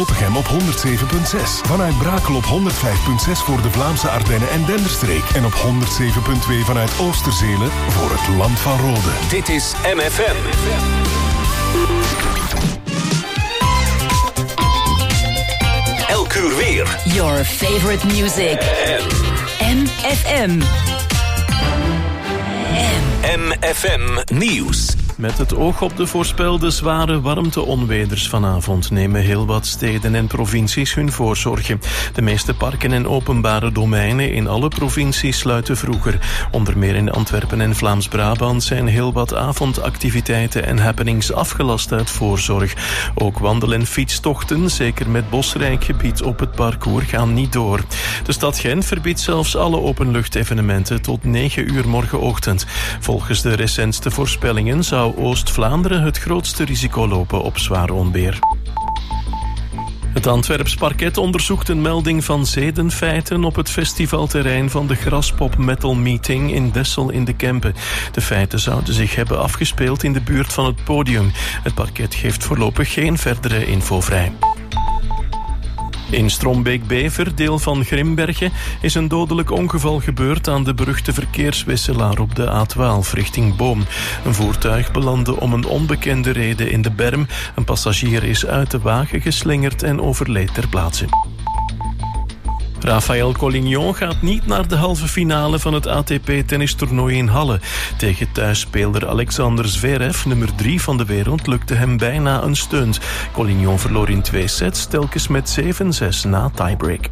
Zottegem op 107.6. Vanuit Brakel op 105.6 voor de Vlaamse Ardennen en Denderstreek. En op 107.2 vanuit Oosterzelen voor het Land van Rode. Dit is MFM. Elk uur weer. Your favorite music. MFM. MFM Nieuws. Met het oog op de voorspelde zware warmte-onweders vanavond nemen heel wat steden en provincies hun voorzorgen. De meeste parken en openbare domeinen in alle provincies sluiten vroeger. Onder meer in Antwerpen en Vlaams-Brabant zijn heel wat avondactiviteiten en happenings afgelast uit voorzorg. Ook wandel- en fietstochten, zeker met bosrijk gebied op het parcours, gaan niet door. De stad Gent verbiedt zelfs alle openluchtevenementen tot 9 uur morgenochtend. Volgens de recentste voorspellingen zou Oost-Vlaanderen het grootste risico lopen op zwaar onweer. Het Antwerps parket onderzoekt een melding van zedenfeiten op het festivalterrein van de Graspop Metal Meeting in Dessel in de Kempen. De feiten zouden zich hebben afgespeeld in de buurt van het podium. Het parket geeft voorlopig geen verdere info vrij. In Strombeek-Bever, deel van Grimbergen, is een dodelijk ongeval gebeurd aan de beruchte verkeerswisselaar op de A12 richting Boom. Een voertuig belandde om een onbekende reden in de berm. Een passagier is uit de wagen geslingerd en overleed ter plaatse. Rafael Collignon gaat niet naar de halve finale van het ATP-tennistoernooi in Halle. Tegen thuisspeler Alexander Zverev, nummer 3 van de wereld, lukte hem bijna een stunt. Collignon verloor in 2 sets, telkens met 7-6 na tiebreak.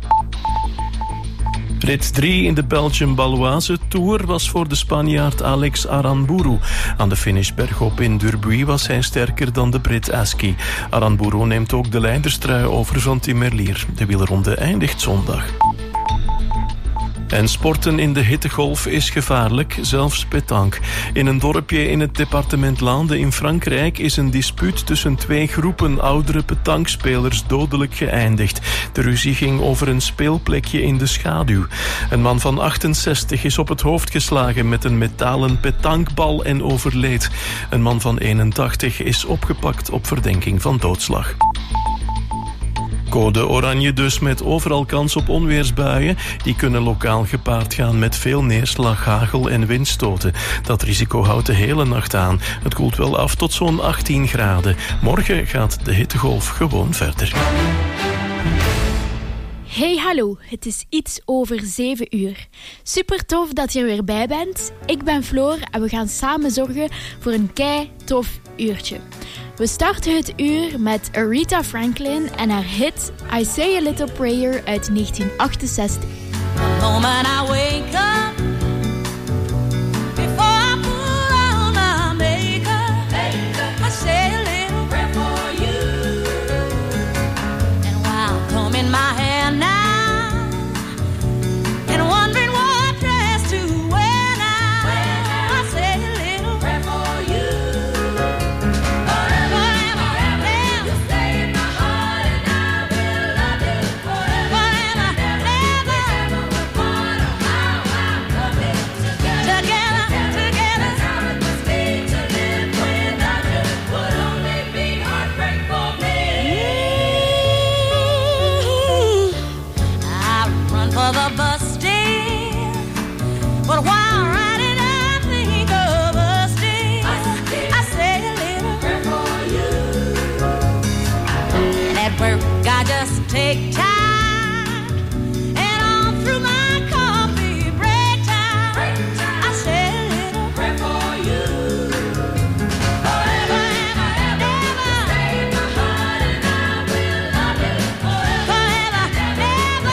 Rit 3 in de Belgium-Baloise Tour was voor de Spanjaard Alex Aranburu. Aan de finish bergop in Durbuy was hij sterker dan de Brit Askey. Aranburu neemt ook de leiderstrui over van Tim Merlier. De wielerronde eindigt zondag. En sporten in de hittegolf is gevaarlijk, zelfs pétanque. In een dorpje in het departement Lande in Frankrijk is een dispuut tussen 2 groepen oudere pétanquespelers dodelijk geëindigd. De ruzie ging over een speelplekje in de schaduw. Een man van 68 is op het hoofd geslagen met een metalen pétanquebal en overleed. Een man van 81 is opgepakt op verdenking van doodslag. Code oranje dus, met overal kans op onweersbuien. Die kunnen lokaal gepaard gaan met veel neerslag, hagel en windstoten. Dat risico houdt de hele nacht aan. Het koelt wel af tot zo'n 18 graden. Morgen gaat de hittegolf gewoon verder. Hey hallo, het is iets over 7 uur. Super tof dat je er weer bij bent. Ik ben Floor en we gaan samen zorgen voor een kei tof uurtje. We starten het uur met Aretha Franklin en haar hit I Say a Little Prayer uit 1968. The moment I wake up, before I put on my makeup, I say a little prayer for you. And while combing my hair now, and wondering what dress to wear now, I say a little prayer for you. The bus stand, but while riding I think of us dear. I say a little prayer for you. And at work I just take time, and all through my coffee break time, I say a little prayer for you. Forever and ever, stay in my heart and I will love you forever and ever.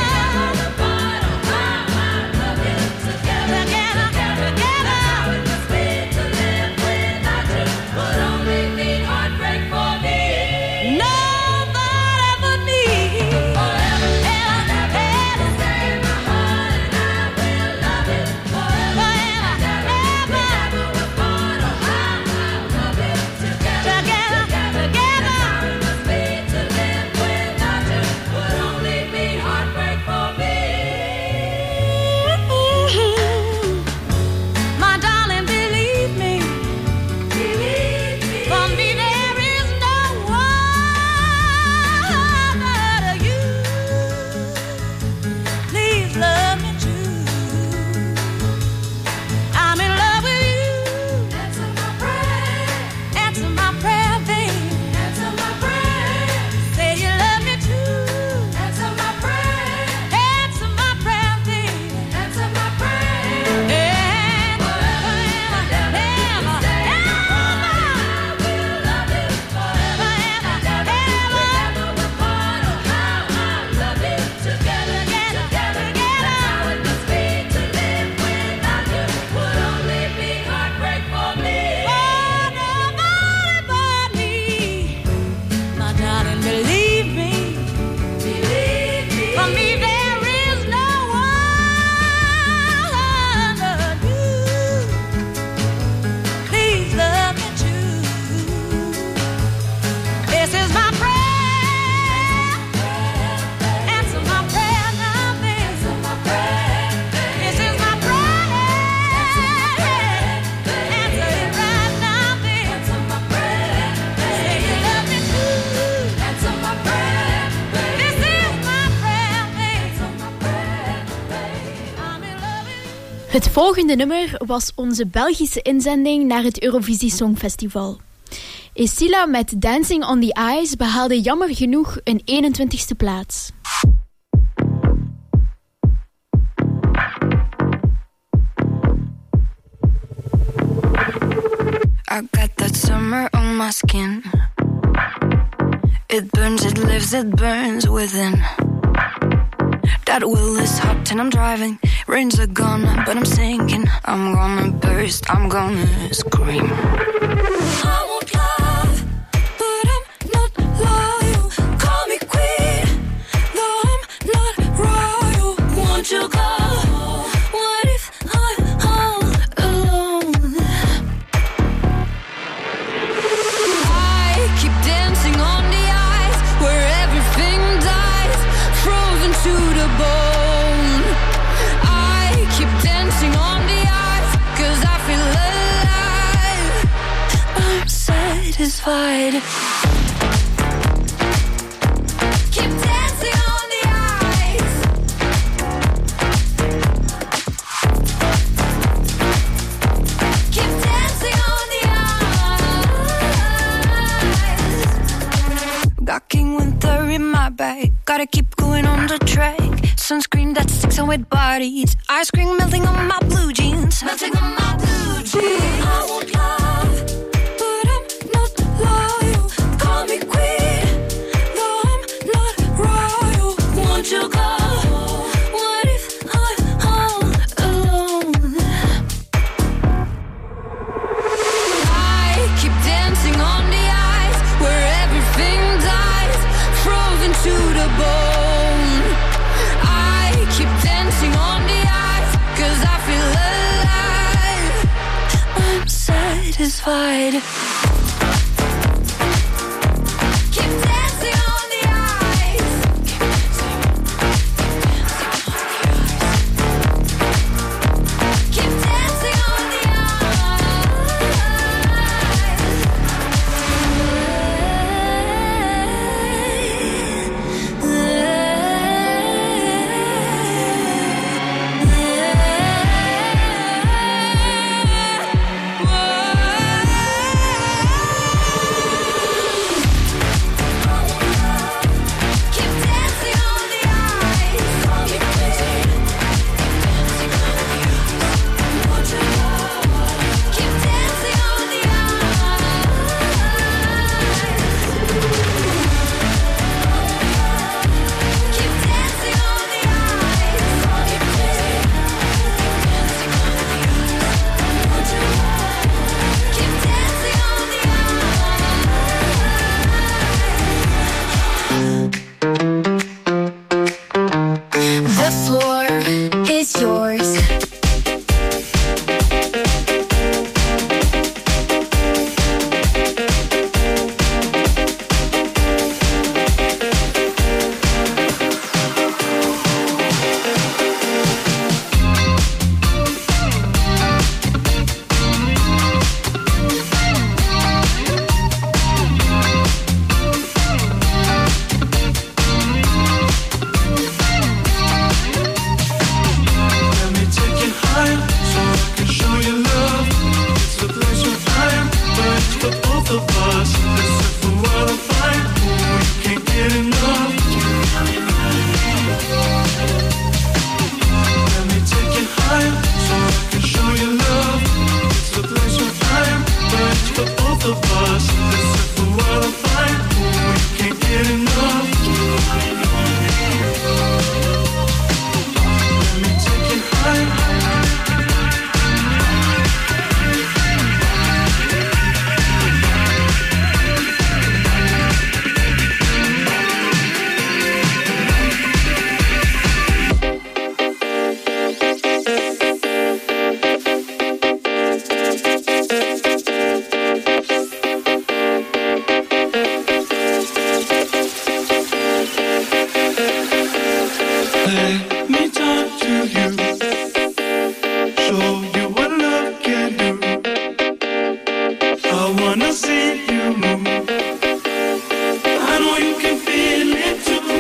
Nobody but me. Het volgende nummer was onze Belgische inzending naar het Eurovisie Songfestival. Esila met Dancing on the Ice behaalde jammer genoeg een 21ste plaats. I got that summer on my skin. It burns, it lives, it burns within. That wheel is hot and I'm driving. Rains are gone, but I'm sinking. I'm gonna burst, I'm gonna scream. I won't love, but I'm not loyal. Call me queen, though I'm not royal. Won't you go? What if I'm all alone? I keep dancing on the ice where everything dies, frozen to the bone. I keep dancing on the ice 'cause I feel alive. I'm satisfied. Keep dancing on the ice. Keep dancing on the ice. Got King Winter in my bag. Gotta keep going on the track. Sunscreen that sticks on wet bodies. Ice cream melting on my blue jeans. Melting on my blue jeans. I won't love, but I'm not loyal. Call me queen, though I'm not royal. Won't you go? What if I'm all alone? I keep dancing on the ice where everything dies, frozen to the bone. I keep dancing on the ice 'cause I feel alive. I'm satisfied. Keep dancing on the ice. Keep dancing on the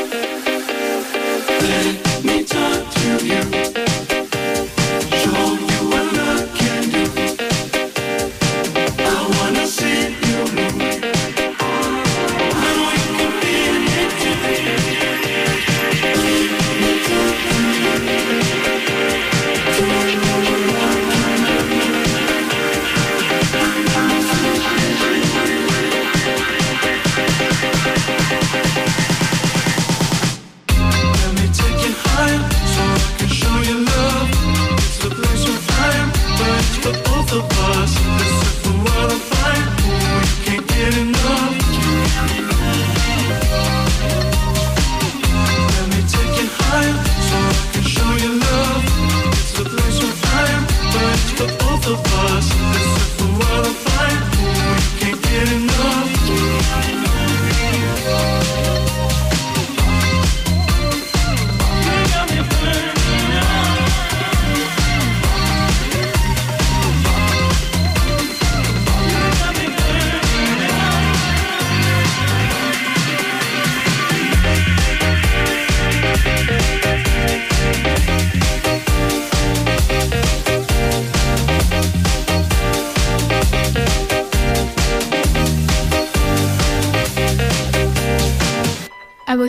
Let me talk to you. Show you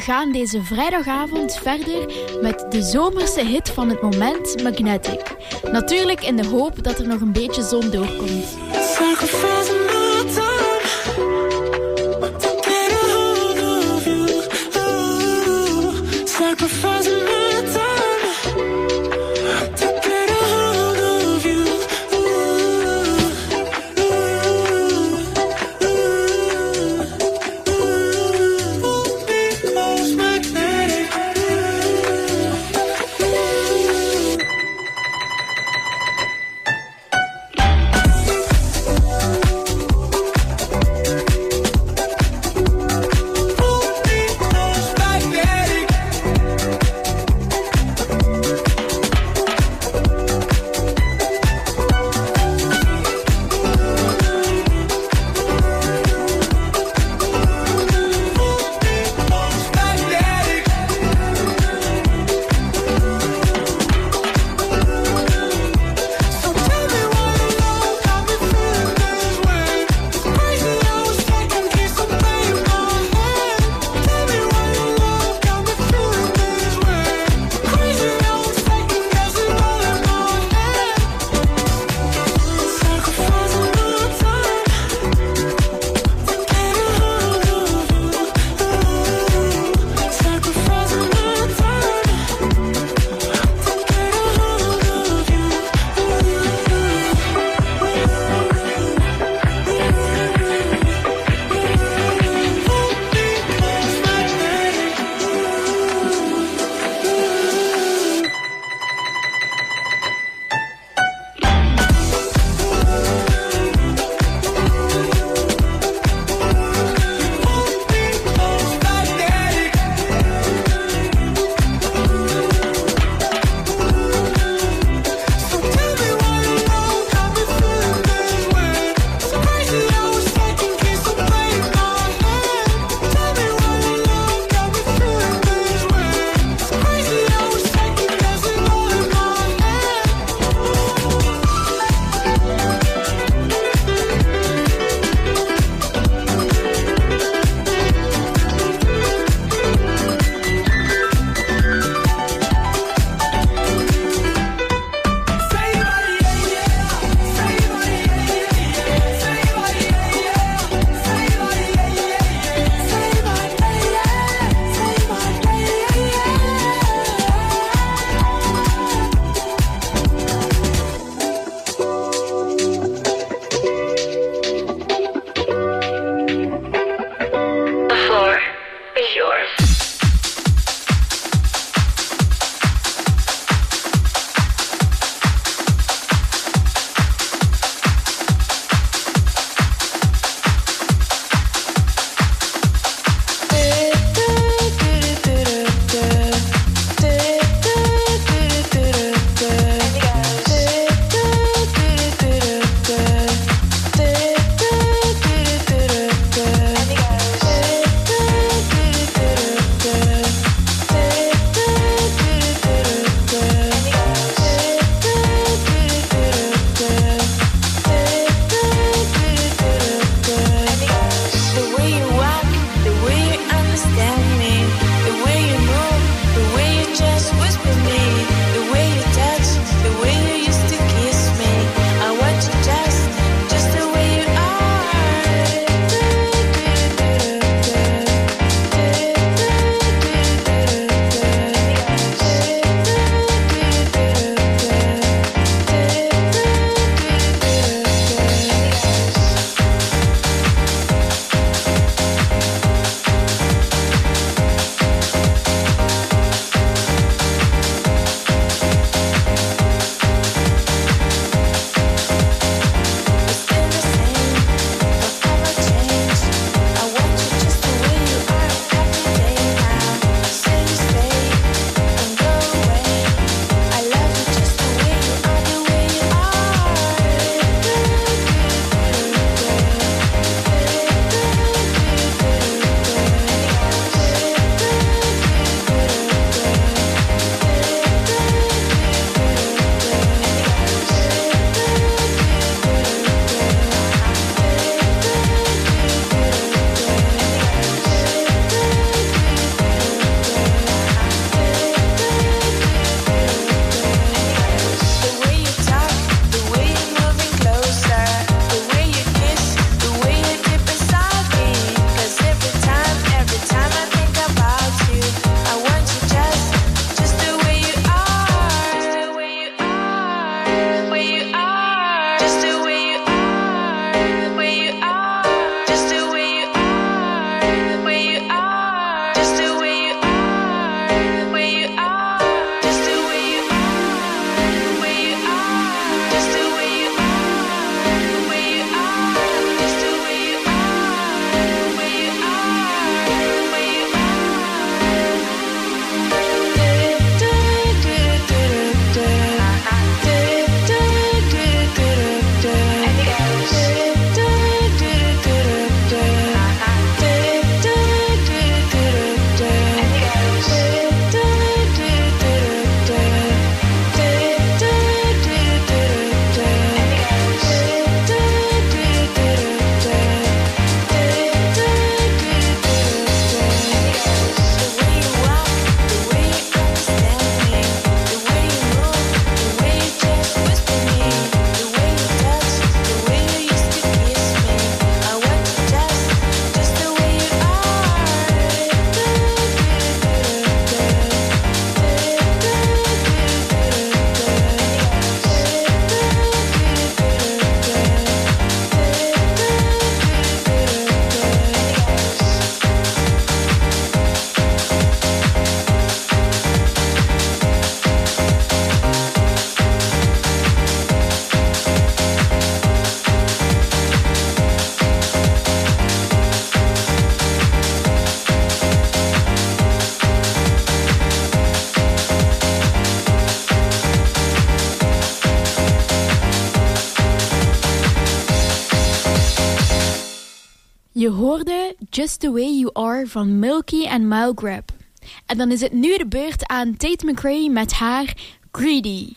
gaan deze vrijdagavond verder met de zomerse hit van het moment, Magnetic. Natuurlijk in de hoop dat er nog een beetje zon doorkomt. Je hoorde Just The Way You Are van Milky en Mile Grab. En dan is het nu de beurt aan Tate McRae met haar Greedy.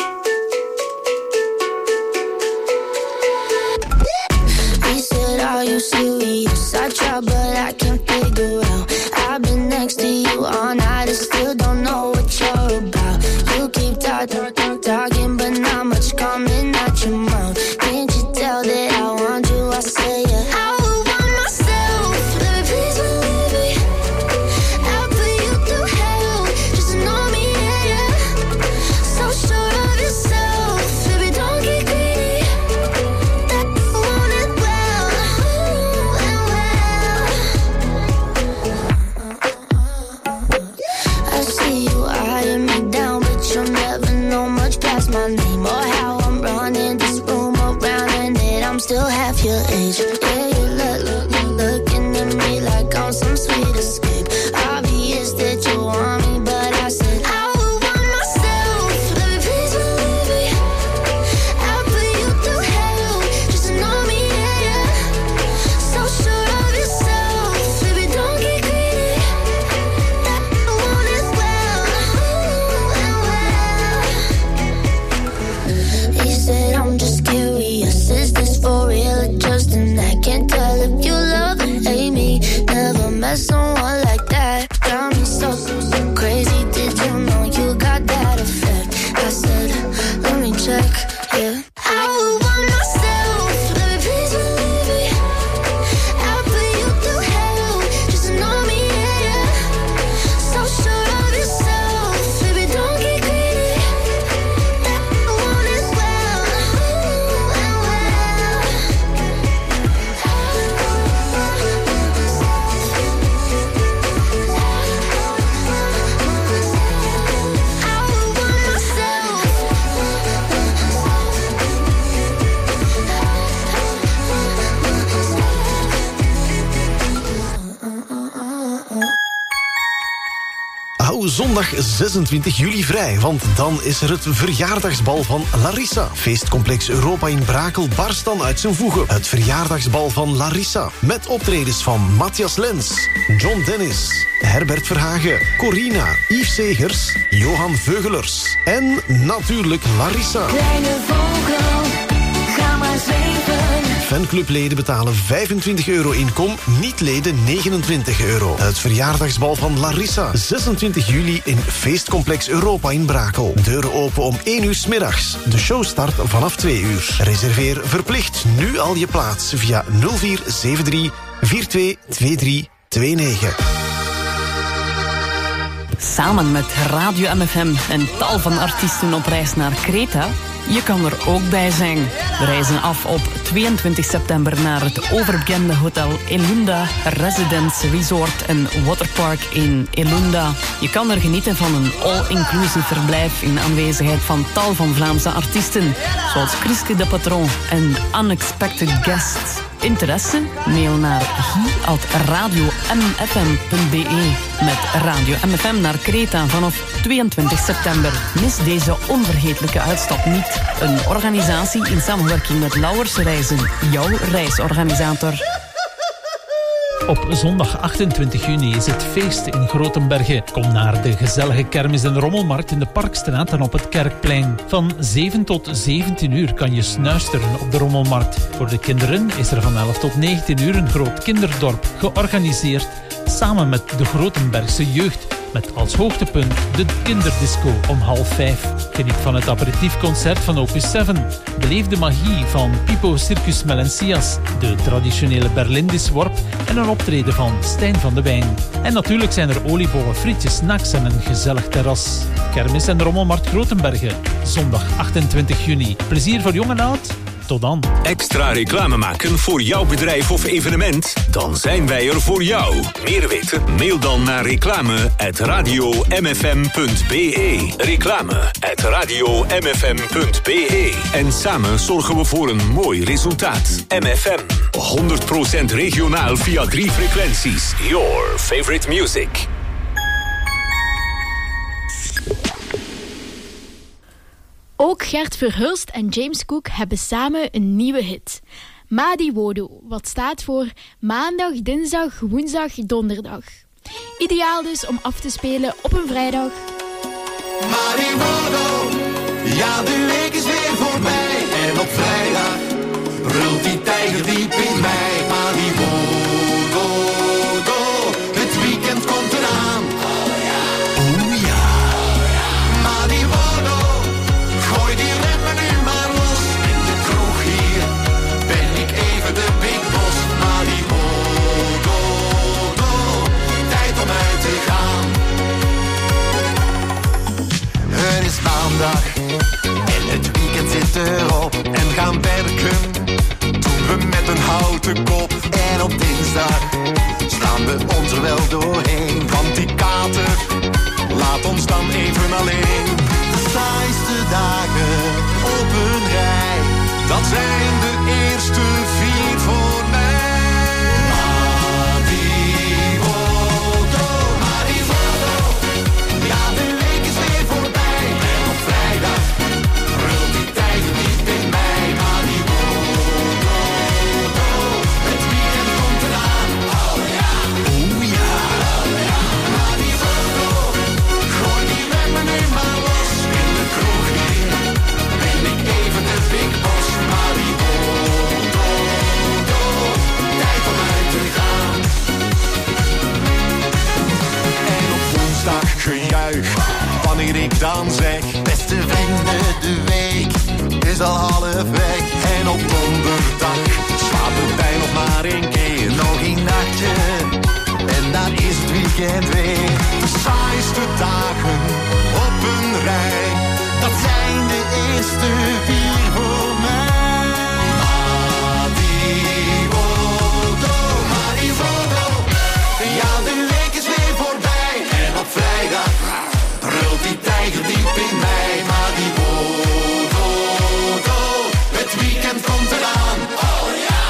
He said, are you serious? I try but I can't figure out. I've been next to you all night and still don't know what you're about. You keep talking but not much coming out your mouth. Can't you tell that I want you? I say yeah. I would want myself. Let me please believe me. I'll put you through hell. Just know me, yeah, yeah. So sure of yourself. Baby, don't get greedy. That I want it well, and well. I see you eyeing me down, but you'll never know much past my name or how I'm running this room around, and that I'm still half your age. Yeah, you looking at me like I'm some sweet escape. Obvious that you want me, but I said I would want myself. Let me please believe me. I'll put you through hell. Just know me, yeah, yeah. So sure of yourself. Baby, don't get greedy. That I want it well, and well. He said, I'm just curious. Is this for real or just an act? Can't tell if you love or hate me. Never met someone like that. Got me so crazy. Did you know you got that effect? I said, let me check, yeah. I would want myself. Let me please believe me. I'll put you through hell. Just know me, yeah, yeah. So sure of yourself. Baby, don't get greedy. That I want it well, and well. I would want myself. Hou zondag 26 juli vrij, want dan is er het verjaardagsbal van Larissa. Feestcomplex Europa in Brakel barst dan uit zijn voegen. Het verjaardagsbal van Larissa. Met optredens van Matthias Lens, John Dennis, Herbert Verhagen, Corina, Yves Segers, Johan Veugelers en natuurlijk Larissa. Kleine vogel, ga maar zweven. Fanclubleden betalen €25 inkom, niet-leden €29. Het verjaardagsbal van Larissa. 26 juli in Feestcomplex Europa in Brakel. Deuren open om 1 uur 's middags. De show start vanaf 2 uur. Reserveer verplicht nu al je plaats via 0473 422329. Samen met Radio MFM en tal van artiesten op reis naar Kreta. Je kan er ook bij zijn. We reizen af op 22 september naar het overbekende hotel Elunda Residence Resort en Waterpark in Elunda. Je kan er genieten van een all-inclusive verblijf in aanwezigheid van tal van Vlaamse artiesten, zoals Christy de Patron en Unexpected Guests. Interesse? Mail naar hi@radiomfm.be. Met Radio MFM naar Kreta vanaf 22 september. Mis deze onvergetelijke uitstap niet. Een organisatie in samenwerking met Lauwers Reizen, jouw reisorganisator. Op zondag 28 juni is het feest in Grotenbergen. Kom naar de gezellige kermis- en rommelmarkt in de Parkstraat en op het Kerkplein. Van 7 tot 17 uur kan je snuisteren op de rommelmarkt. Voor de kinderen is er van 11 tot 19 uur een groot kinderdorp georganiseerd samen met de Grotenbergse jeugd. Met als hoogtepunt de kinderdisco om 4:30. Geniet van het aperitiefconcert van Opus 7. Beleef de magie van Pipo Circus Melencias, de traditionele Berlindisworp en een optreden van Stijn van de Wijn. En natuurlijk zijn er oliebollen, frietjes, snacks en een gezellig terras. Kermis en Rommelmarkt Grotenbergen, zondag 28 juni. Plezier voor jong en oud. Tot dan. Extra reclame maken voor jouw bedrijf of evenement? Dan zijn wij er voor jou. Meer weten? Mail dan naar reclame@radiomfm.be. Reclame@radiomfm.be. En samen zorgen we voor een mooi resultaat. MFM. 100% regionaal via 3 frequenties. Your favorite music. Ook Gert Verhulst en James Cook hebben samen een nieuwe hit. Madi Wodo, wat staat voor maandag, dinsdag, woensdag, donderdag. Ideaal dus om af te spelen op een vrijdag. Madi Wodo, ja de week is weer voorbij. En op vrijdag brult die tijger diep in mij. Madi Wodo, het weekend komt eraan. Oh ja, Madi Wodo, gooi die remmen nu maar los. In de kroeg hier ben ik even de big boss. Madi Wodo, tijd om uit te gaan. Het is maandag en het weekend zit erop. En gaan werken doen we met een houten kop. En op dinsdag staan we ons er wel doorheen. Want die kater laat ons dan even alleen. De saaiste dagen op een rij, dat zijn de eerste 4 voor mij. Ja, de week is weer voorbij. En op vrijdag brult die tijger diep in mij. Het weekend komt eraan. Oh ja, gooi die remmen nu maar los. In de kroeg hier ben ik even de big boss. Tijd om uit te gaan. En op woensdag gejuich wanneer ik dan zeg: beste vrienden, de week is al halfweg. En op donderdag slaat de tijd nog maar 1 keer. Nog 1 nachtje en dan is het weekend weer. De saaiste dagen op een rij, dat zijn de eerste 4 voor mij. Madi Wodo, ja de week is weer voorbij. En op vrijdag brult die tijger diep in mij. Madi Wodo, het weekend komt eraan. Oh ja,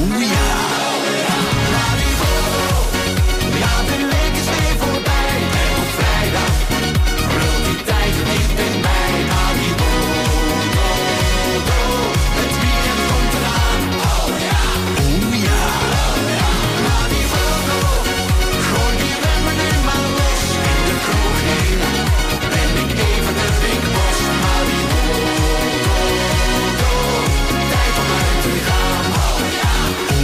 Madi Wodo, ja de week is weer voorbij. En op vrijdag brult die tijger diep in mij. Madi Wodo, het weekend komt eraan. Oh ja, Madi Wodo, gooi die remmen nu maar los. In de kroeg hier ben ik even de big boss. Madi Wodo, tijd om uit te gaan. Oh ja,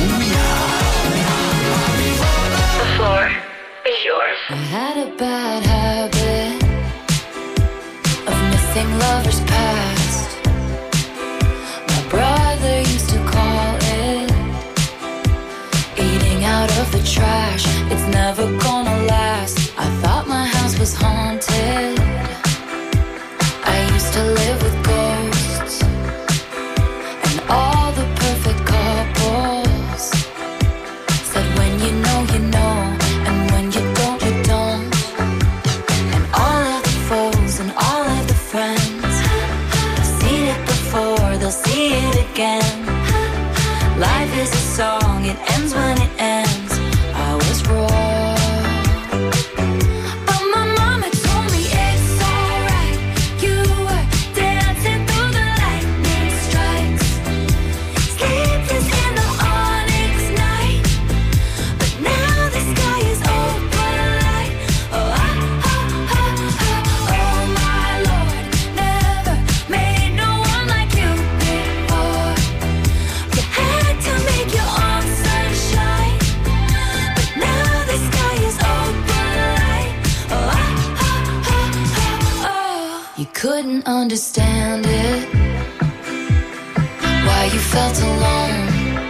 Madi Wodo. The floor is yours. I had a bad habit of missing lovers past. My brother used to call it eating out of the trash. It's never gonna last. I thought my house was haunted. I used to live with ghosts and all the perfect couples said when you know, and when you don't, you don't. And all of the foes and all of the friends have seen it before, they'll see it again. Life is a song, it ends when it ends. I was wrong, but my mama told me it's alright. You were dancing through the lightning strikes, sleepless in the onyx night. But now the sky is open light. Oh, oh my Lord, never made no one like you before. You had to make your own sunshine, but now the sky is open light. Oh, you couldn't understand it, why you felt alone.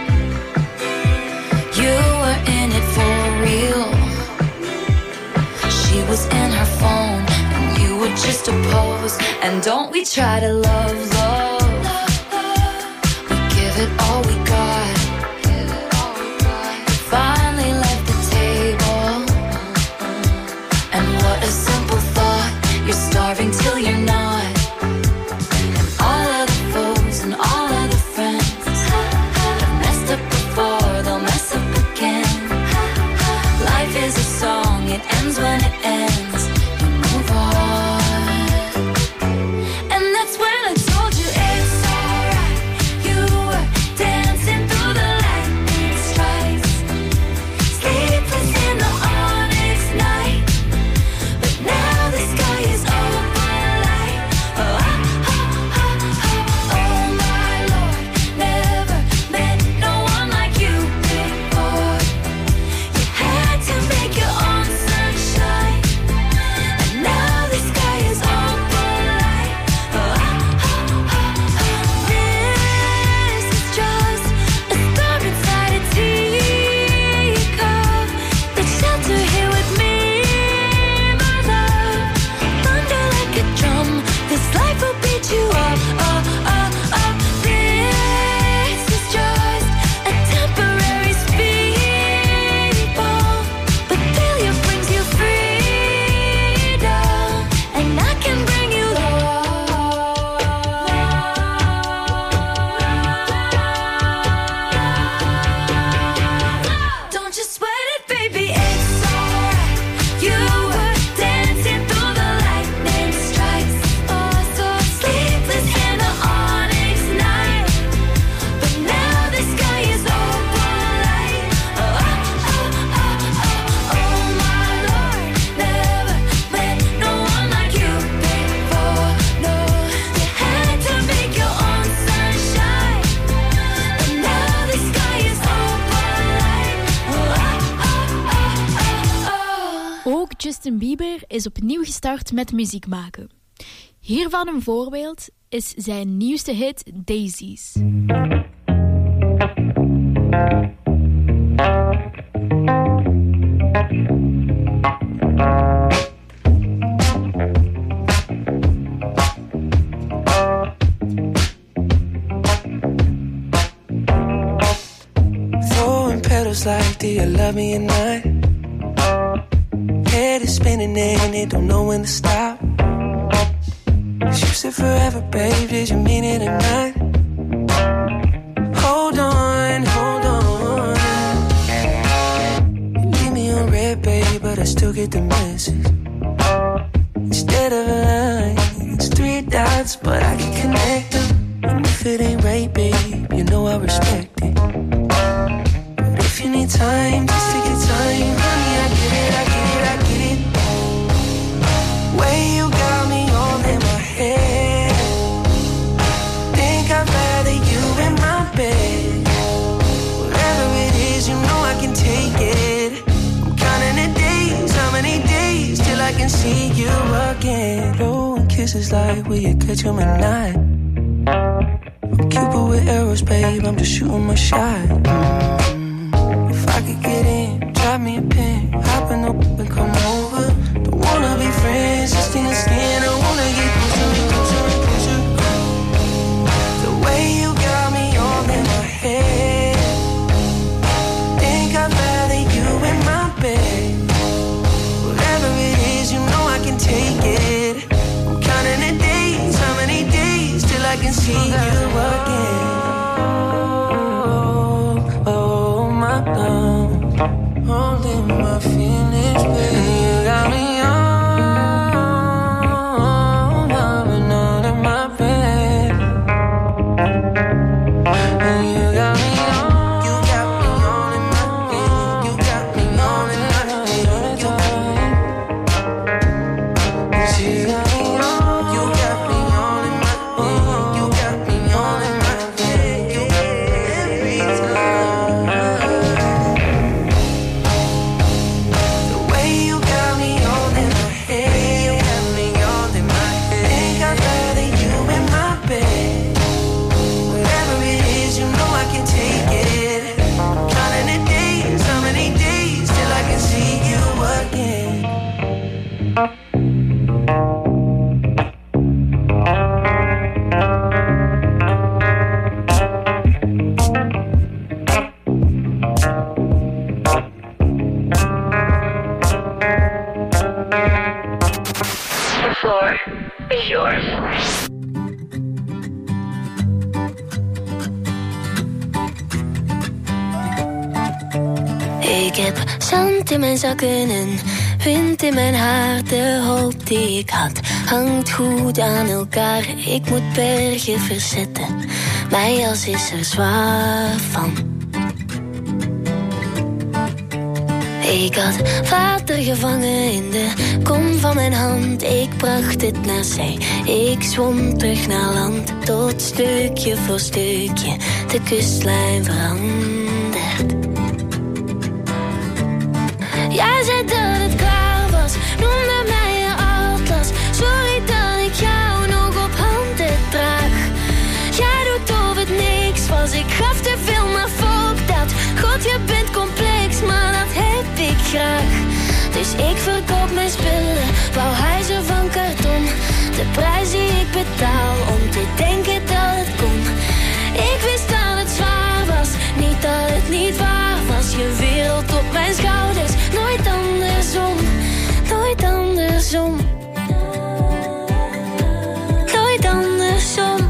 You were in it for real. She was in her phone and you were just a pose. And don't we try to love, we give it all we got. Finally left the table, and what a simple thought. You're starving till you're not. And all of the foes and all of the friends have messed up before, they'll mess up again. Life is a song, it ends when it ends. You move on. And that's when I told you it's alright. You were dancing through the is opnieuw gestart met muziek maken. Hiervan een voorbeeld is zijn nieuwste hit Daisies. Throwing petals like, do you love me or not? Head is spinning and it don't know when to stop. You said forever, babe, did you mean it or not? Hold on, hold on. You leave me on red, babe, but I still get the message. Instead of a line, it's 3 dots, but I can connect them. And if it ain't right, babe, you know I respect it. But if you need time, just take your time, honey, I get it, I get it, I get it. Way you got me all in my head. Think I'd rather you in my bed. Whatever it is, you know I can take it. I'm counting the days, how many days till I can see you again. Blowing kisses like, will you catch 'em or not? I'm Cupid with arrows, babe, I'm just shooting my shot. If I could get in, drop me a pin, hop in the whip and come over. Don't wanna be friends, just in the skin, I wanna get closer, closer, closer. The way you got me all in my head. Think I'd rather you in my bed. Whatever it is, you know I can take it. I'm counting the days, how many days till I can see you again. Oh, my love, holding my feelings, baby. You got me on, loving all in my bed. And you got me on, you got me on in my bed. You got me on in my bed. You got me on, you got me on in my bed. You got me on in my bed. You every time. The way you got me all in my head. You got me all in my head. Think I'd rather you in my bed. Whatever it is, you know I can take it. Counting the days, how many days till I can see you again. The floor is yours. Ik heb zand in mijn zakken en wind in mijn haar. De hoop die ik had hangt goed aan elkaar. Ik moet bergen verzetten, mijn jas is er zwaar van. Ik had water gevangen in de kom van mijn hand. Ik bracht het naar zee, ik zwom terug naar land. Tot stukje voor stukje de kustlijn verandert. Jij zei dat het klaar was, noemde mij je atlas. Sorry dat ik jou nog op handen draag. Jij doet of het niks was, ik gaf te veel, maar fuck dat. God, je bent complex, maar dat heb ik graag. Dus ik verkoop mijn spullen, bouw huizen van karton. De prijs die ik betaal om te denken dat het kon. Ik wist dat het zwaar was, niet dat het niet waar was. Je wereld op mijn schouders, nooit andersom, nooit andersom. Nooit andersom.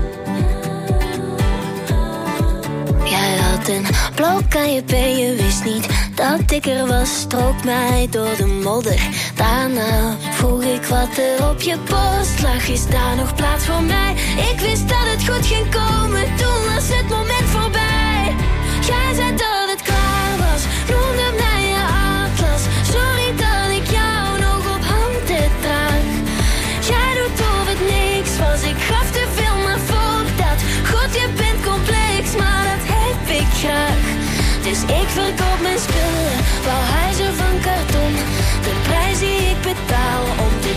Jij had een blok aan je been, je wist niet dat ik er was. Strook mij door de modder, daarna vroeg ik wat er op je post lag. Is daar nog plaats voor mij? Ik wist dat het goed ging komen, toen was het moment voorbij. Jij zei dat het klaar was, noemde mij je atlas. Sorry dat ik jou nog op handen draag. Jij doet of het niks was, ik gaf te veel, maar fuck dat. God, je bent complex, maar dat heb ik graag. Dus ik verkoop mijn spullen, bouw huizen van karton. De prijs die ik betaal om te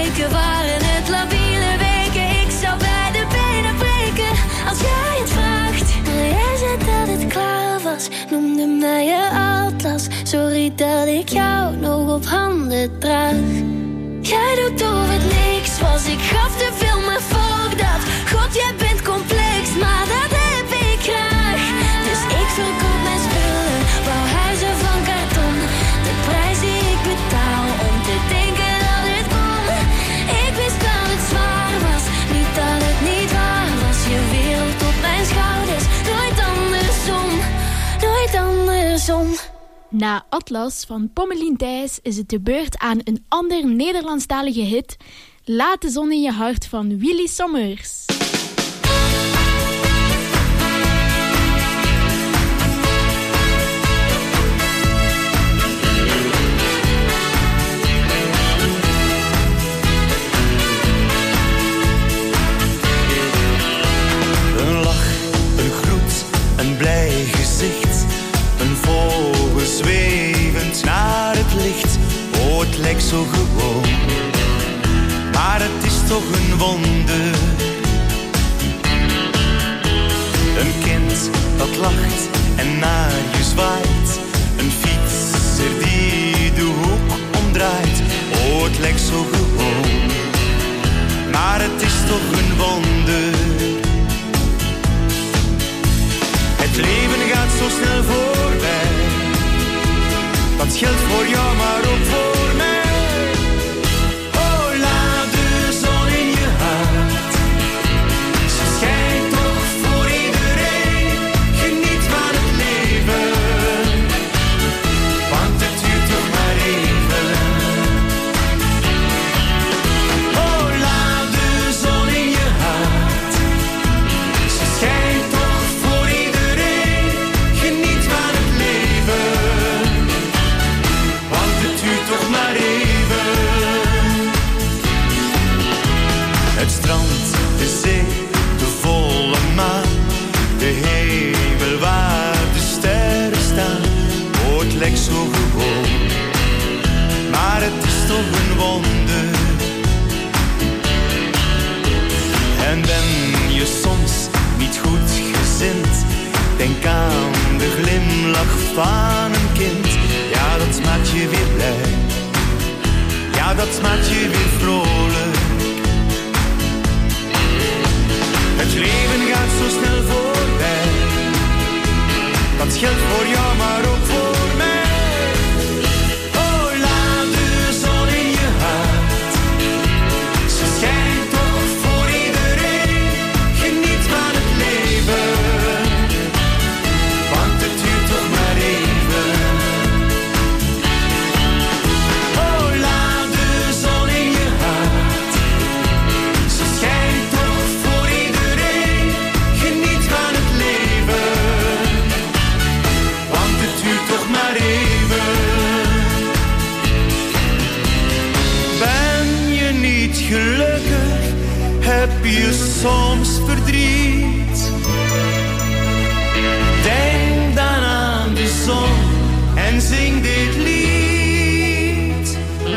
weken waren het labiele weken. Ik zou bij de benen breken als jij het vraagt. Maar jij zei dat het klaar was, noemde mij je atlas. Sorry dat ik jou nog op handen draag. Jij doet of het niks was, ik gaf te veel, maar fuck dat. God, jij bent complex, maar dat heb ik graag. Dus ik verkoop mijn spullen, bouw huizen van karton. De prijs die ik betaal om te denken dat het kon. Ik wist dat het zwaar was, niet dat het niet waar was. Je wereld op mijn schouders, nooit andersom, nooit andersom. Na Atlas van Pommelien Thijs is het de beurt aan een ander Nederlandstalige hit. Laat de zon in je hart van Willy Sommers. Een lach, een groet, een blij gezicht. Een vogel zwevend naar het licht. Oh, het lijkt zo gewoon, maar het is toch een wonder. Een kind dat lacht en naar je zwaait. Een fietser die de hoek omdraait. Oh, het lijkt zo gewoon, maar het is toch een wonder. Het leven gaat zo snel voorbij. Dat geldt voor jou, maar ook voor mij. Oh, laat de zon in je hart. Ze schijnt toch voor iedereen. Geniet van het leven, want het duurt toch maar even. Oh, laat de zon in je hart. Ze schijnt toch voor iedereen. Geniet van het leven, want het duurt toch maar even. Het strand, de zee, de volle maan. De hemel waar de sterren staan. Oh, het lijkt zo gewoon, maar het is toch een wonder. En ben je soms niet goed gezind, denk aan de glimlach van een kind. Ja, dat maakt je weer blij. Ja, dat maakt je weer vrolijk. Het leven gaat zo snel voorbij. Dat geldt voor jou, maar ook voor mij. Oh, laat de zon in je hart. Ze schijnt toch voor iedereen. Geniet van het leven, want het duurt toch maar even. Oh, laat de zon in je hart. Ze schijnt toch voor iedereen. Geniet van het leven, want het duurt toch maar even. Ben je niet gelukkig? Heb je soms verdriet? Denk dan aan de zon en zing dit lied.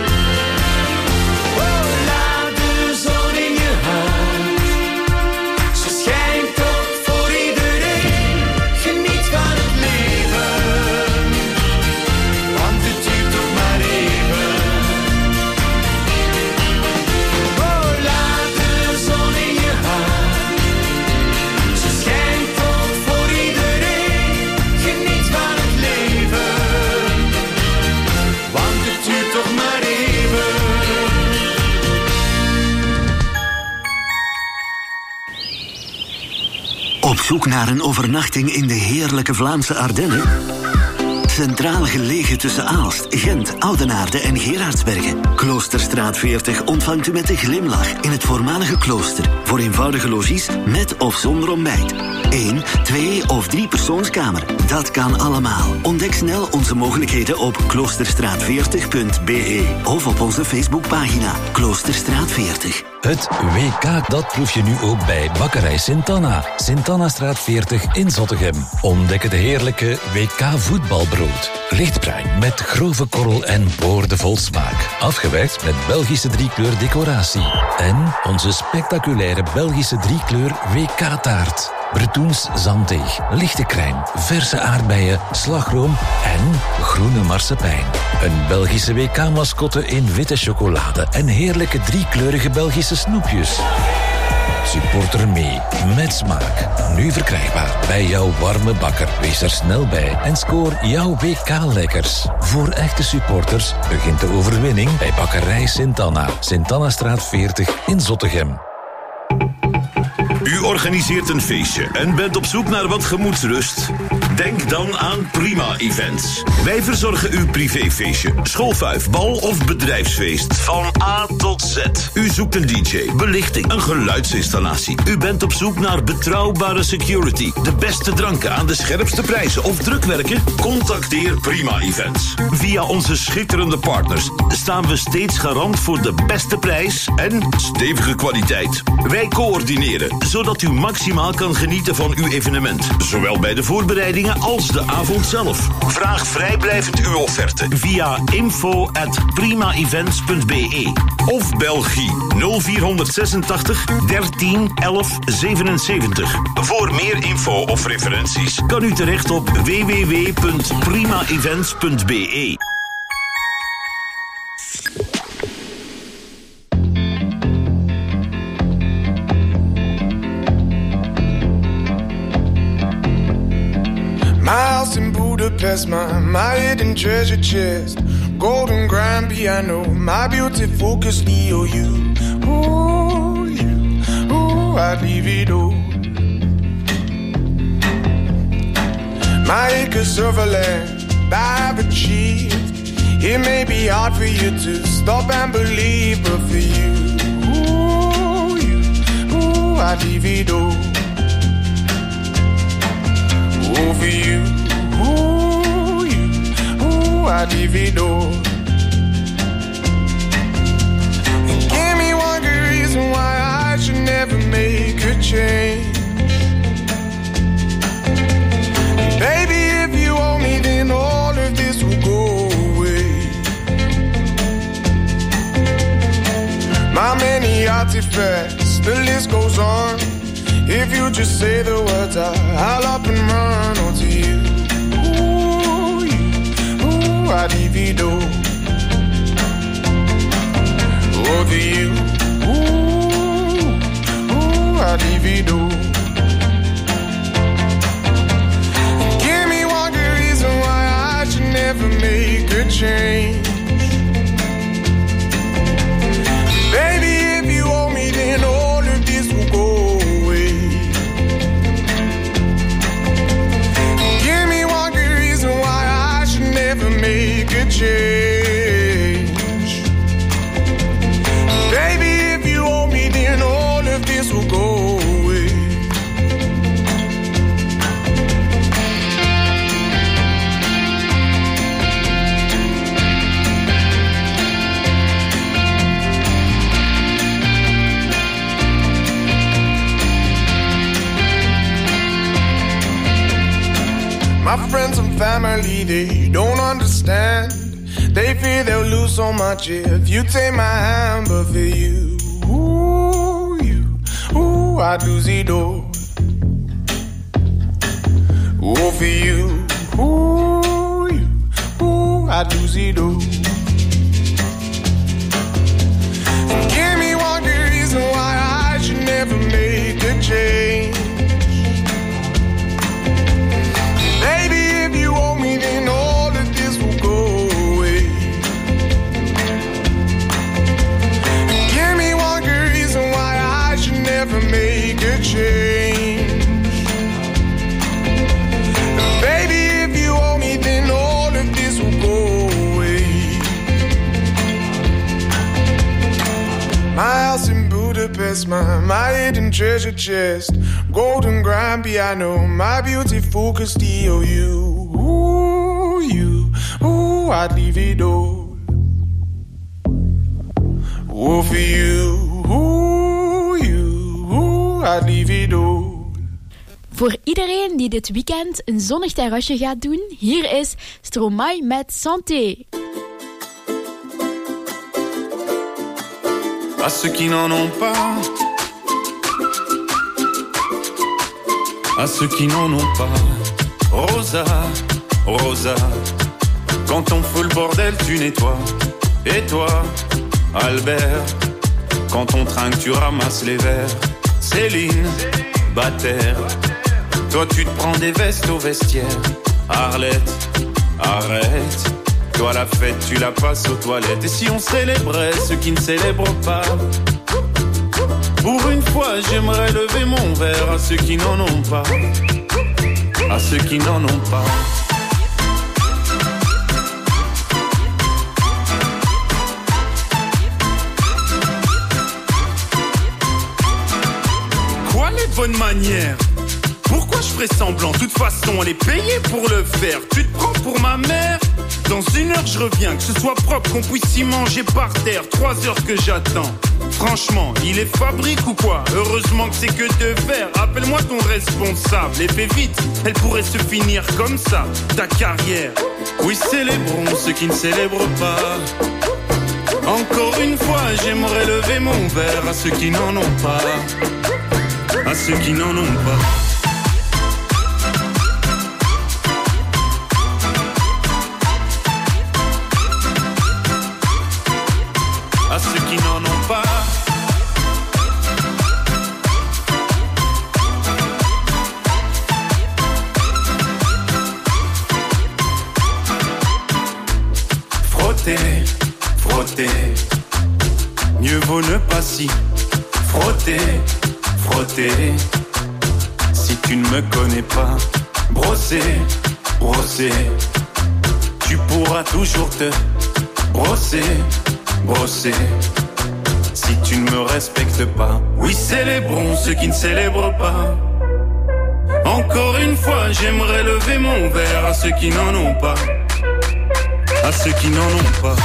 Oh, laat de zon in je hart. Ze schijnt toch voor iedereen. Geniet van het leven, want het duurt toch maar even. Oh, laat de zon in je hart. Ze schijnt toch voor iedereen. Geniet van het leven, want het duurt toch maar even. Op zoek naar een overnachting in de heerlijke Vlaamse Ardennen? Centraal gelegen tussen Aalst, Gent, Oudenaarde en Gerardsbergen. Kloosterstraat 40 ontvangt u met een glimlach in het voormalige klooster. Voor eenvoudige logies met of zonder ontbijt. 1, 2 of 3 persoonskamer. Dat kan allemaal. Ontdek snel onze mogelijkheden op kloosterstraat40.be of op onze Facebookpagina Kloosterstraat 40. Het WK, dat proef je nu ook bij Bakkerij Sint-Anna. Sint-Annastraat 40 in Zottegem. Ontdek het heerlijke WK voetbalbrood. Lichtbruin met grove korrel en boordevol smaak. Afgewerkt met Belgische 3-kleur decoratie. En onze spectaculaire Belgische 3-kleur WK-taart. Bretoens zanddeeg, lichte crème, verse aardbeien, slagroom en groene marsepein. Een Belgische WK-mascotte in witte chocolade en heerlijke 3-kleurige Belgische snoepjes. Supporter mee, met smaak. Nu verkrijgbaar bij jouw warme bakker. Wees er snel bij en scoor jouw WK-lekkers. Voor echte supporters begint de overwinning bij Bakkerij Sint-Anna. Sint-Annastraat 40 in Zottegem. U organiseert een feestje en bent op zoek naar wat gemoedsrust? Denk dan aan Prima Events. Wij verzorgen uw privéfeestje, schoolfuif, bal of bedrijfsfeest. Van A tot Z. U zoekt een DJ, belichting, een geluidsinstallatie. U bent op zoek naar betrouwbare security, de beste dranken aan de scherpste prijzen of drukwerken? Contacteer Prima Events. Via onze schitterende partners staan we steeds garant voor de beste prijs en stevige kwaliteit. Wij coördineren, zodat u maximaal kan genieten van uw evenement. Zowel bij de voorbereidingen als de avond zelf. Vraag vrijblijvend uw offerte via info@primaevents.be of Belgie 0486 13 11 77. Voor meer info of referenties kan u terecht op www.primaevents.be. My house in Budapest, my hidden treasure chest, golden grand piano, my beauty focused EOU. Ooh, you, ooh, I'd leave it all. My acres of land I've achieved. It may be hard for you to stop and believe, but for you, ooh, I'd leave it all. Over you, I'd leave it all. And give me one good reason why I should never make a change. And baby, if you owe me, then all of this will go away. My many artifacts, the list goes on. If you just say the words, I'll up and run onto you. Ooh, I'd leave it all. Over you. Ooh, I'd leave it all. Give me one good reason why I should never make a change. Baby, if you owe me, then all of this will go. Make a change. Baby, if you owe me, then all of this will go away. My friends and family, they don't understand. They fear they'll lose so much if you take my hand. But for you, I'd lose it all. Oh, for you, I'd lose it all. And give me one good reason why I should never make a change. Then all of this will go away. Give me one good reason why I should never make a change. Baby, if you owe me, then all of this will go away. My house in Budapest, my hidden treasure chest, golden grand piano, my beauty focused EOU. I'd leave it all. Oh, for you, I'd leave it all. Voor iedereen die dit weekend een zonnig terrasje gaat doen, hier is Stromae met Santé. À ceux qui n'en ont pas, à ceux qui n'en ont pas. Rosa, Rosa, quand on fout le bordel, tu nettoies. Et toi, Albert, quand on trinque, tu ramasses les verres. Céline, Bataire, toi tu te prends des vestes au vestiaire. Arlette, arrête, toi la fête, tu la passes aux toilettes. Et si on célébrait ceux qui ne célèbrent pas? Pour une fois, j'aimerais lever mon verre à ceux qui n'en ont pas. À ceux qui n'en ont pas. Quoi les bonnes manières? Pourquoi je ferais semblant? De toute façon, elle est payée pour le faire. Tu te prends pour ma mère? Dans 1 heure, je reviens. Que ce soit propre, qu'on puisse y manger par terre. 3 heures que j'attends. Franchement, il est fabrique ou quoi? Heureusement que c'est que de verre. Appelle-moi ton responsable et fais vite, elle pourrait se finir comme ça, ta carrière. Oui, célébrons ceux qui ne célèbrent pas. Encore une fois, j'aimerais lever mon verre à ceux qui n'en ont pas. À ceux qui n'en ont pas. À ceux qui n'en ont pas. Frotter, frotter, mieux vaut ne pas s'y frotter, frotter. Si tu ne me connais pas, brosser, brosser, tu pourras toujours te brosser, brosser. Si tu ne me respectes pas, oui, célébrons ceux qui ne célèbrent pas. Encore une fois, j'aimerais lever mon verre à ceux qui n'en ont pas. À ceux qui n'en ont pas.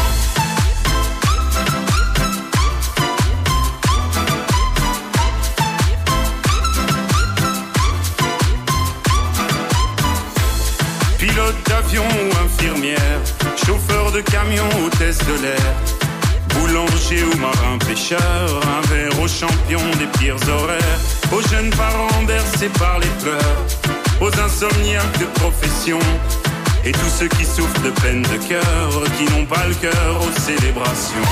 Pilote d'avion ou infirmière, chauffeur de camion, hôtesse de l'air, boulanger ou marin pêcheur, un verre aux champions des pires horaires, aux jeunes parents bercés par les pleurs, aux insomniaques de profession, et tous ceux qui souffrent de peine de cœur, qui n'ont pas le cœur aux célébrations.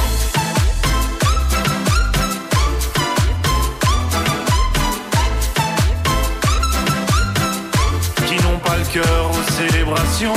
Qui n'ont pas le cœur aux célébrations.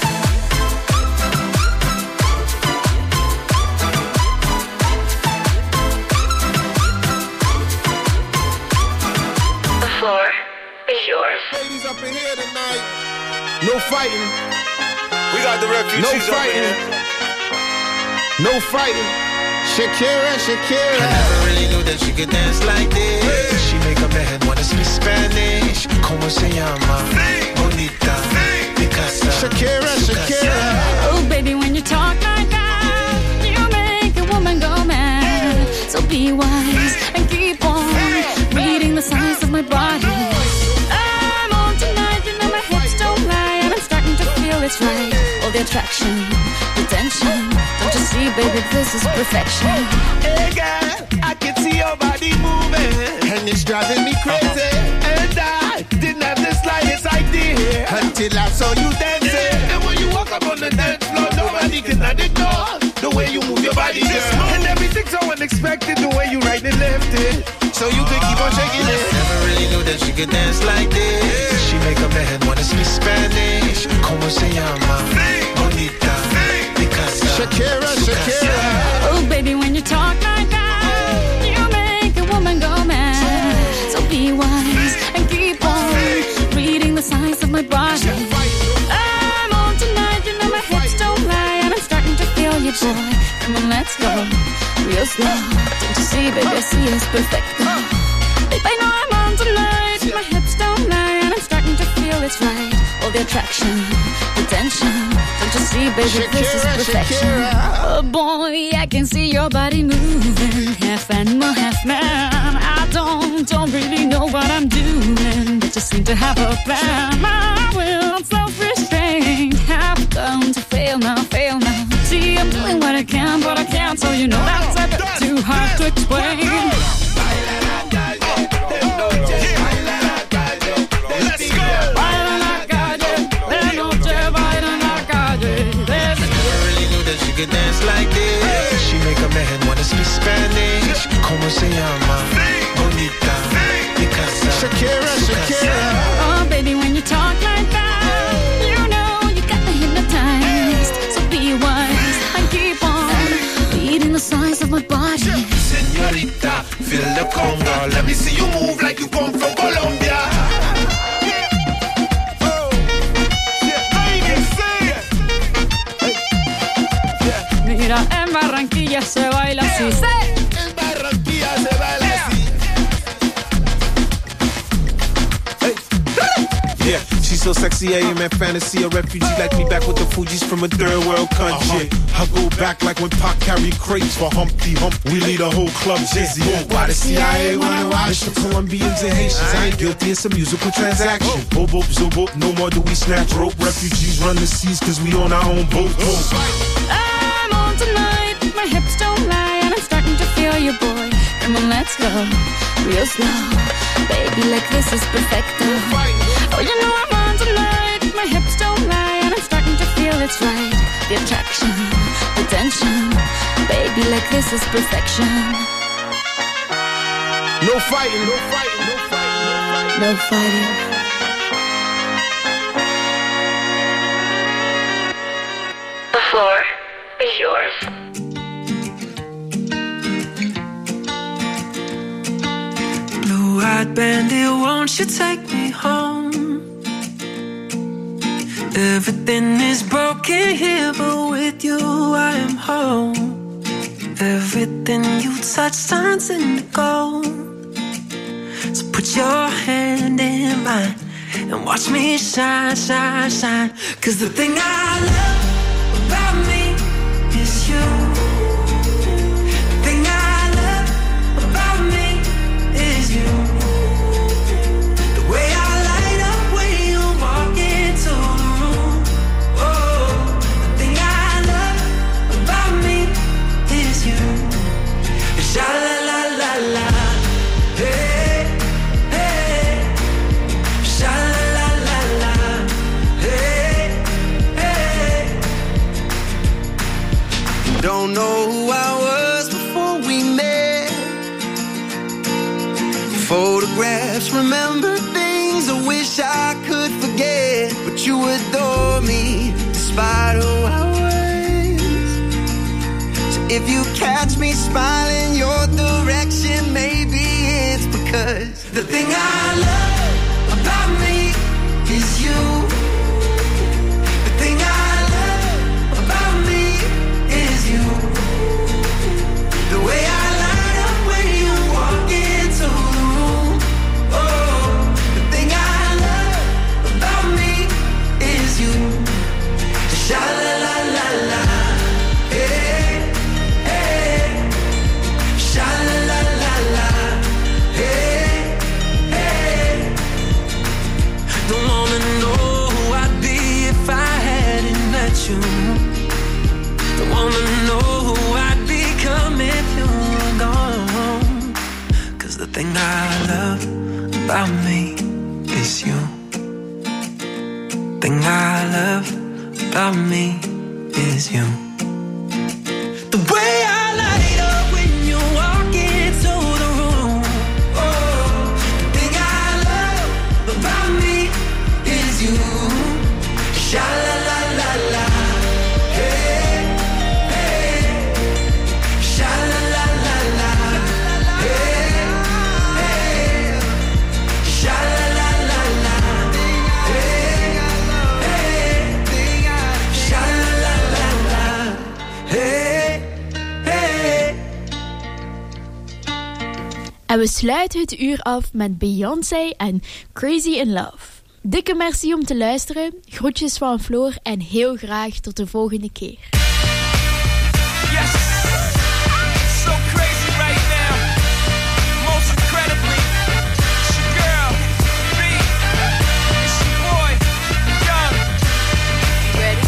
The floor is yours. Ladies up in here tonight. No fighting. We got the refugees no fighting. up in here. No fighting. Shakira, Shakira. I never really knew that she could dance like this. She make a man wanna speak Spanish. Como se llama? Bonita. Picasa. Shakira, Shakira. Oh, baby, when you talk like that, you make a woman go mad. So be wise and keep on reading the signs of my body. I'm on tonight, you know my hips don't lie, and I'm starting to feel it's right. All the attraction, the tension. Don't you see, baby, this is perfection. Hey girl, I can see your body moving, and it's driving me crazy. And I didn't have the slightest idea until I saw you dancing. And when you walk up on the dance floor, nobody can ignore the way you move your body, girl. And everything's so unexpected, the way you right and left it, so you could keep on shaking it. Never really knew that she could dance like this. She make a man wanna speak Spanish. Como se llama? Bonita. Picasa. Shakira, Shakira. Oh, baby, when you talk like that, you make a woman go mad. So be wise and keep on reading the signs of my body. I'm on tonight, you know my hips don't lie, and I'm starting to feel you, boy. Come on, let's go real slow. Don't you see, baby, I see it's perfect. Babe, I know I'm on tonight, my hips don't lie, and I'm I'm starting to feel it's right. All the attraction, the tension. Don't you see, baby, this is perfection. Oh boy, I can see your body moving, half animal, half man. I don't really know what I'm doing, but just seem to have a plan. My will, self-restraint, have come to fail now. See, I'm doing what I can, but I can't, so you know that's a bit too hard to explain. Dance like this. She make a man wanna speak Spanish. Como se llama? Bonita. Picasa. Shakira. Oh, baby, when you talk like that, you know you got me hypnotized. So be wise and keep on beating the size of my body. Señorita, feel the conga. Let me see you move like you come from Colombia. Mira, en Barranquilla se baila así. En Barranquilla se baila así. Yeah, she's so sexy, I am at fantasy. A refugee like me back with the Fugees from a third world country. I go back like when Pac carried crates for Humpty Hump. We lead a whole club dizzy. Why the CIA wanna watch the Colombians and Haitians? I ain't guilty, it's a musical transaction. Boop, boop, zoop, boop, no more do we snatch rope. Refugees run the seas cause we on our own boat. I'm on tonight, my hips don't lie, and I'm starting to feel you, boy. Come on, let's go, real slow. Baby, like this is perfecto. Oh, you know I'm on tonight, my hips don't lie, and I'm starting to feel it's right. The attraction, the tension. Baby, like this is perfection. No fighting, no fighting, no fighting, no fighting. The floor is yours. Blue-eyed bandit, won't you take me home? Everything is broken here, but with you I am home. Everything you touch turns into gold. So put your hand in mine and watch me shine, shine, shine. 'Cause the thing I love about me is you. The thing I love about me is you. The way I light up when you walk into the room. Oh, the thing I love about me is you. Sha la la la la, hey, hey. Sha la la la la, hey, hey. Don't know who I was before we met. Photographs, remember things I wish I could forget. But you adore me despite who I was. So if you catch me smiling your direction, maybe it's because the thing I love about me is you. The thing I love about me is you. The way I light up when you walk into the room. Oh, the thing I love about me is you. Sha la la la la, hey, hey. Sha la la la la, hey, hey. Don't wanna know who I'd be if I hadn't met you. Don't wanna know who I'd become if you were gone. 'Cause the thing I love about me is you. Thing I love about me is you. The way I light up when you walk into the room. Oh, the thing I love about me is you. Sha la la la la, hey, hey. Sha la la la la, hey, hey. Sha la la la la, hey, hey. Sha la la la la, hey, hey. En we sluiten het uur af met Beyoncé en Crazy in Love. Dikke merci om te luisteren. Groetjes van Floor en heel graag tot de volgende keer. Yes, so crazy right now. Most incredibly, it's your girl, B. It's your boy, Young. You ready?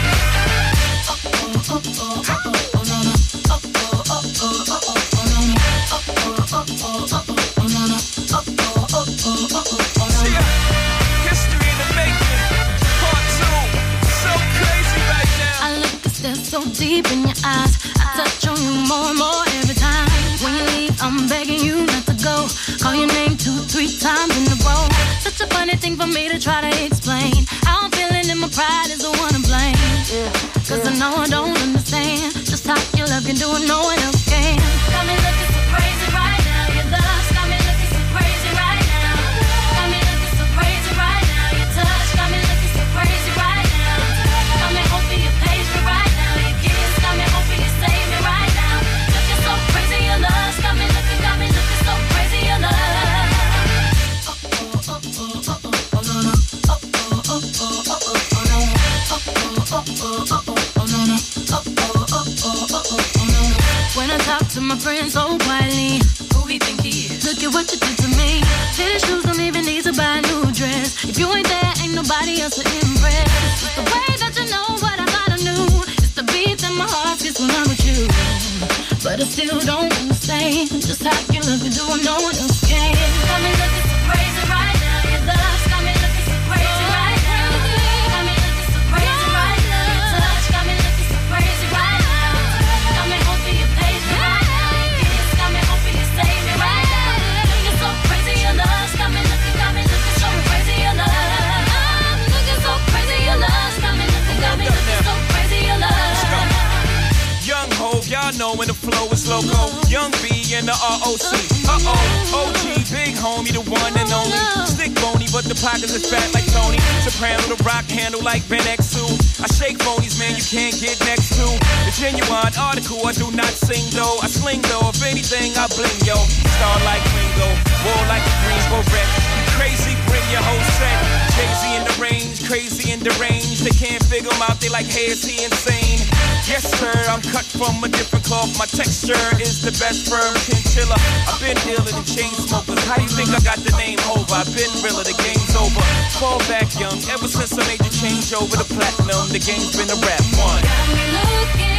History in the making, part 2. So crazy right now. I look a step so deep in your eyes. I touch on you more and more every time. When you leave, I'm begging you not to go. Call your name 2-3 times in a row. Such a funny thing for me to try to explain. How I'm feeling and my pride is the one to blame. Cause I know I don't understand just how your love can do what no one else can. Got me looking so crazy right now. Your love's got me looking so crazy right now. Got me looking so crazy right now. Your touch got me looking so crazy right now. Got me hoping you page me right now. Your kiss got me hoping you save me right now. Looking so crazy, your love's got me looking so crazy, your love. When I talk to my friends so quietly, who we think he is? Look at what you did to me. Fitted shoes don't even need to buy a new dress. If you ain't there, ain't nobody else to impress. It's the way that you know what I thought I knew. It's the beat that my heart gets when I'm with you. But I still don't understand just how you look and do what no one else can. Got me looking so crazy right now. Your love's got me looking so crazy right now. Got me looking so crazy right now. Your touch got me looking so crazy right now. Got me hoping you page me right now. Your kiss got me hoping you save me right now. Looking so crazy, your love's got me looking so crazy, your love. I'm looking so crazy, your love's got me looking so crazy, your love. Young Hov, y'all know when the flow is loco. Young B and the ROC. OG, big homie, the one and only. Stick bony, but the pockets is fat like Tony. Soprano, the rock handle like Ben X2. I shake phonies, man, you can't get next to. The genuine article, I do not sing though. I sling though, if anything, I bling yo. Star like Ringo, war like a Greensboro wreck. Crazy, bring your whole set. Crazy in the range, crazy in the range. They can't figure him out, they like, hey, is he insane? Yes, sir, I'm cut from a different cloth. My texture is the best firm chinchilla. I've been dealing in chain smokers. How do you think I got the name Hov? I've been realer, the game's over. Fall back young, ever since I made the change over to platinum. The game's been a rap one. Got me looking